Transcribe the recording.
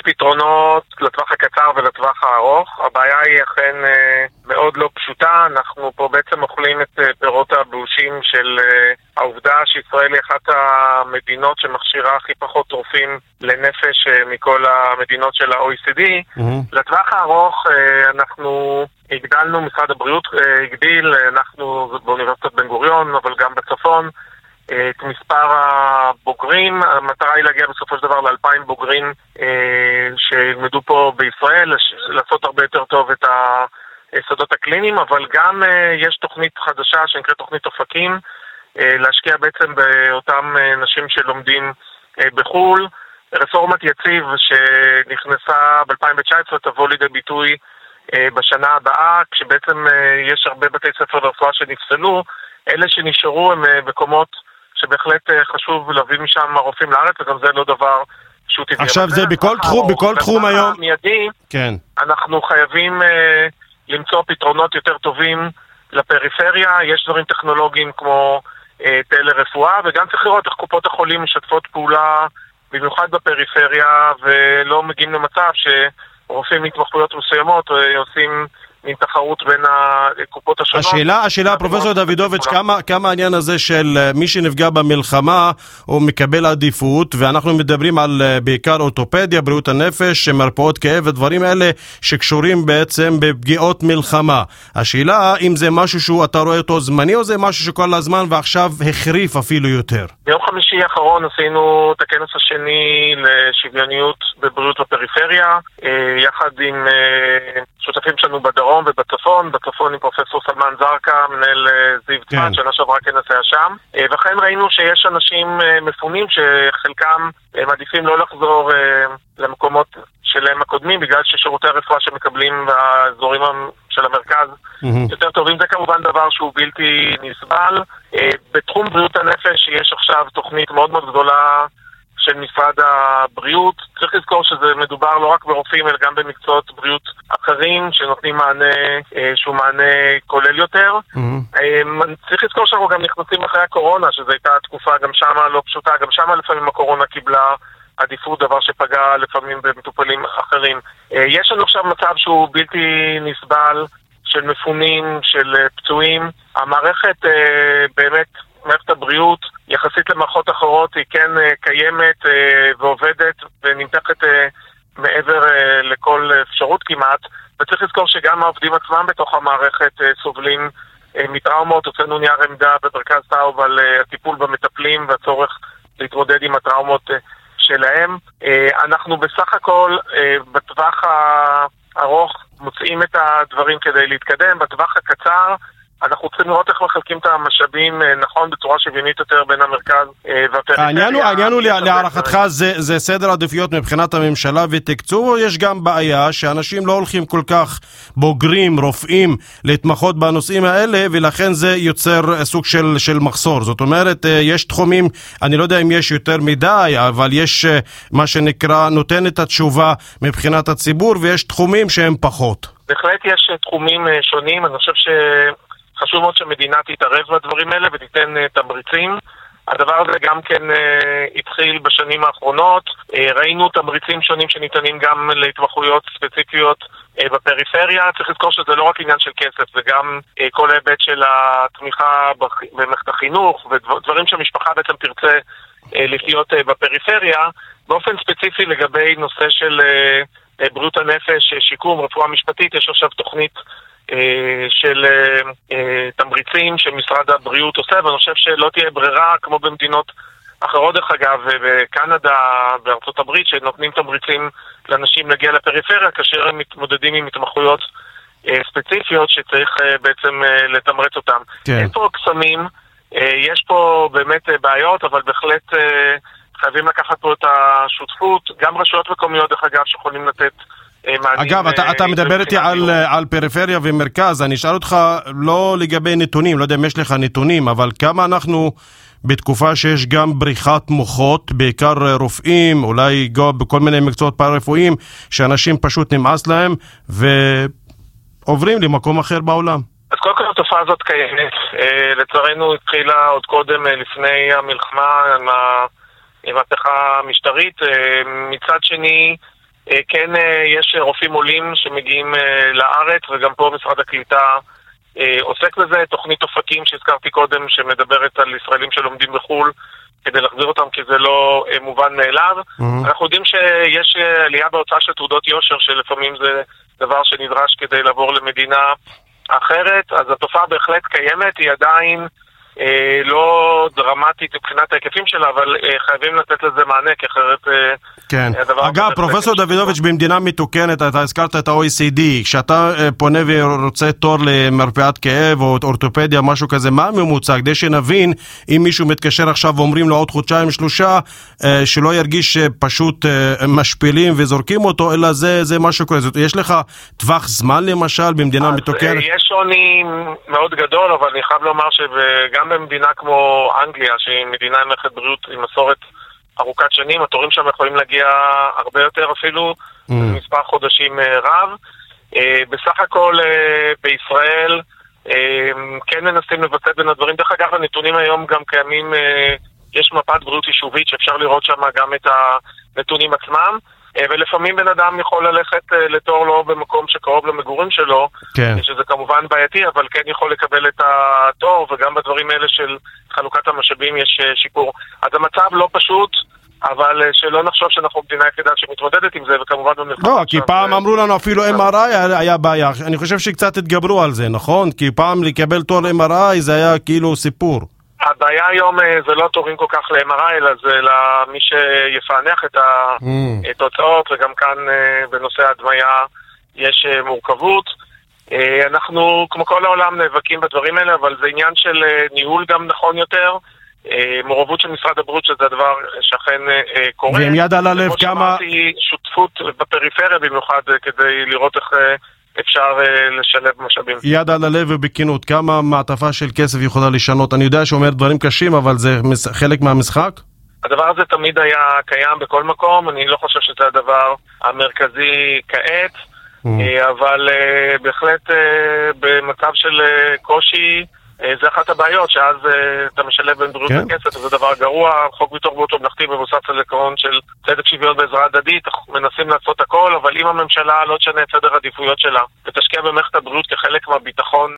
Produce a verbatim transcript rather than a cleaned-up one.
פתרונות לטווח הקצר ולטווח הארוך. הבעיה היא אכן מאוד לא פשוטה. אנחנו פה בעצם אוכלים את פירות הבאושים של העובדה שישראל היא אחת המדינות שמכשירה הכי פחות רופאים לנפש מכל המדינות של ה-או אי סי די. Mm-hmm. לטווח הארוך אנחנו הגדלנו, משרד הבריאות הגדיל, אנחנו באוניברסיטת בן גוריון, אבל גם בצפון, את מספר הבוגרים. המטרה היא להגיע בסופו של דבר לאלפיים בוגרים אה, שילמדו פה בישראל, לעשות הרבה יותר טוב את היסודות הקליניים, אבל גם אה, יש תוכנית חדשה שנקראת תוכנית אופקים, אה, להשקיע בעצם באותם אה, נשים שלומדים אה, בחול. רפורמת יציב שנכנסה ב-אלפיים תשע עשרה תבוא לידי ביטוי אה, בשנה הבאה, כשבעצם אה, יש הרבה בתי ספר לרפואה שנפסלו. אלה שנשארו הם אה, מקומות שבהחלט חשוב להביא משם הרופאים לארץ, וגם זה לא דבר שהוא טבעי. עכשיו זה בכל תחום, בכל תחום היום. מיידי, כן. אנחנו חייבים אה, למצוא פתרונות יותר טובים לפריפריה. יש דברים טכנולוגיים כמו אה, טלרפואה, וגם צריך לראות איך קופות החולים משתפות פעולה, במיוחד בפריפריה, ולא מגיעים למצב שרופאים מתמחויות מסוימות עושים עם תחרות בין הקופות השונות. השאלה, השאלה, פרופסור דוידוביץ', כמה, כמה העניין הזה של מי שנפגע במלחמה הוא מקבל עדיפות, ואנחנו מדברים על בעיקר אורתופדיה, בריאות הנפש, מרפאות כאב ודברים האלה שקשורים בעצם בפגיעות מלחמה. השאלה, אם זה משהו שהוא, אתה רואה אותו זמני, או זה משהו שכל הזמן ועכשיו החריף אפילו יותר? ביום חמישי האחרון עשינו את הכנס השני לשוויוניות בבריאות בפריפריה, יחד עם שותפים שלנו בדרום ובצפון, בצפון עם פרופסור סלמן זרקה, מנהל זיו צפת, שנה שעברה כנס היה שם, וכן ראינו שיש אנשים מפונים שחלקם מעדיפים לא לחזור למקומות שלהם הקודמים, בגלל ששירותי הרפואה שמקבלים באזורים של המרכז יותר טובים. זה כמובן דבר שהוא בלתי נסבל. בתחום בריאות הנפש יש עכשיו תוכנית מאוד מאוד גדולה של משרד הבריאות. צריך לזכור שזה מדובר לא רק ברופאים, אלא גם במקצועות בריאות אחרים שנותנים מענה שהוא מענה כולל יותר. Mm-hmm. צריך לזכור שאנחנו גם נכנסים אחרי הקורונה, שזו הייתה תקופה גם שמה לא פשוטה, גם שמה לפעמים הקורונה קיבלה עדיפות, דבר שפגע לפעמים במטופלים אחרים. יש לנו עכשיו מצב שהוא בלתי נסבל של מפונים, של פצועים. המערכת באמת, מערכת הבריאות, יחסית למערכות אחרות, היא כן קיימת ועובדת ונמתחת מעבר לכל אפשרות כמעט. וצריך לזכור שגם העובדים עצמם בתוך המערכת סובלים מטראומות. הוצאנו נייר עמדה במרכז טאוב על הטיפול במטפלים והצורך להתמודד עם הטראומות שלהם. אנחנו בסך הכל בטווח הארוך מוצאים את הדברים כדי להתקדם. בטווח הקצר אנחנו צריכים לראות איך מחלקים את המשאבים נכון בצורה שוויונית יותר בין המרכז והפריפריה. העניין הוא, העניין הוא להערכתך זה, זה סדר עדיפויות מבחינת הממשלה ותקצוב, או יש גם בעיה שאנשים לא הולכים כל כך בוגרים, רופאים, להתמחות בנושאים האלה, ולכן זה יוצר סוג של, של מחסור. זאת אומרת, יש תחומים, אני לא יודע אם יש יותר מדי, אבל יש מה שנקרא נותן את התשובה מבחינת הציבור, ויש תחומים שהם פחות. בהחלט יש תחומים שונים. אני חושב ש... חשוב מאוד שהמדינה תתערב בדברים האלה ותיתן uh, תמריצים. הדבר הזה גם כן uh, התחיל בשנים האחרונות. Uh, ראינו תמריצים שונים שניתנים גם להתמחויות ספציפיות uh, בפריפריה. צריך לזכור שזה לא רק עניין של כסף, זה גם uh, כל ההיבט של התמיכה במערכת החינוך ודברים שהמשפחה בעצם תרצה uh, לחיות uh, בפריפריה. באופן ספציפי לגבי נושא של uh, uh, בריאות הנפש, שיקום, רפואה משפטית, יש עכשיו תוכנית של תמריצים שמשרד הבריאות עושה, ואני חושב שלא תהיה ברירה כמו במדינות אחרות דרך אגב, בקנדה, בארצות הברית, שנותנים תמריצים לאנשים להגיע לפריפריה כאשר הם מתמודדים עם התמחויות ספציפיות שצריך בעצם לתמרץ אותם. כן. אין פה קסמים, יש פה באמת בעיות, אבל בהחלט חייבים לקחת פה את השותפות, גם רשויות מקומיות דרך אגב שיכולים לתת אגב, אתה, אתה מדבר איתי על, על פריפריה ומרכז, אני אשאל אותך לא לגבי נתונים, לא יודע אם יש לך נתונים, אבל כמה אנחנו בתקופה שיש גם בריחת מוחות, בעיקר רופאים, אולי גם בכל מיני מקצועות פארה-רפואיים, שאנשים פשוט נמאס להם ועוברים למקום אחר בעולם. אז קודם כל התופעה הזאת קיימת, לצערנו התחילה עוד קודם לפני המלחמה עם המהפכה המשטרית, מצד שני כן, יש רופאים עולים שמגיעים לארץ, וגם פה משרד הקליטה עוסק בזה. תוכנית אופקים שהזכרתי קודם, שמדברת על ישראלים שלומדים בחול, כדי להחזיר אותם, כי זה לא מובן מאליו. Mm-hmm. אנחנו יודעים שיש עלייה בהוצאה של תעודות יושר, שלפעמים זה דבר שנדרש כדי לעבור למדינה אחרת, אז התופעה בהחלט קיימת, היא עדיין אה, לא דרמטית מבחינת ההיקפים שלה, אבל אה, חייבים לתת לזה מענה, כי אחרת... אה, כן. אגב, פרופסור דוידוביץ', במדינה מתוקנת, אתה הזכרת את ה-או אי סי די, כשאתה אה, פונה ורוצה תור למרפאת כאב או אורתופדיה, משהו כזה, מה הממוצע? כדי שנבין, אם מישהו מתקשר עכשיו ואומרים לו עוד חודשיים שלושה, אה, שלא ירגיש פשוט אה, משפילים וזורקים אותו, אלא זה, זה משהו כזה. יש לך טווח זמן למשל במדינה מתוקנת? יש שוני מאוד גדול, אבל אני חייב לומר שגם במדינה כמו אנגליה, שהיא מדינה עם מערכת בריאות עם מסורת ארוכת שנים, התורים שם יכולים להגיע הרבה יותר אפילו, mm. במספר חודשים רב. בסך הכל בישראל כן מנסים לבצע בין הדברים. דרך אגב, הנתונים היום גם קיימים, יש מפת בריאות יישובית שאפשר לראות שם גם את הנתונים עצמם, ולפעמים בן אדם יכול ללכת לתור לא במקום שקרוב למגורים שלו, כן. שזה כמובן בעייתי, אבל כן יכול לקבל את התור, וגם בדברים האלה של חלוקת המשאבים יש שיפור. אז המצב לא פשוט, אבל שלא נחשוב שאנחנו מדינה יחידה שמתמודדת עם זה, וכמובן במלחמה... לא, כי פעם אמרו לנו אפילו אם אר איי היה בעיה. אני חושב שקצת התגברו על זה, נכון? כי פעם לקבל תור אם אר איי זה היה כאילו סיפור. הבעיה היום זה לא תורים כל כך ל-אם אר איי, אלא זה למי שיפענח את התוצאות, וגם כאן בנושא ההדמיה יש מורכבות. אנחנו, כמו כל העולם, נאבקים בדברים האלה, אבל זה עניין של ניהול גם נכון יותר, מעורבות של משרד הבריאות, שזה הדבר שאכן קורה. ועם יד על הלב כמה... כמו שאמרתי, שותפות בפריפריה במיוחד, כדי לראות איך... אפשר uh, לשלב משאבים. יד על הלב ובכינות, כמה מעטפה של כסף יכולה לשנות? אני יודע שאומר דברים קשים, אבל זה מס... חלק מהמשחק? הדבר הזה תמיד היה קיים בכל מקום, אני לא חושב שזה הדבר המרכזי כעת, mm. uh, אבל uh, בהחלט uh, במצב של uh, קושי, uh, זה אחת הבעיות, שאז uh, אתה משלב בין בריאות וכסף, כן. וזה דבר גרוע. חוק ביטוח בריאות ממלכתי מבוסס על עקרון של צדק שוויון בעזרה הדדית, מנסים לעשות הכל, אבל אם הממשלה לא תשנה את סדר העדיפויות שלה ותשקיע במערכת הבריאות כחלק מהביטחון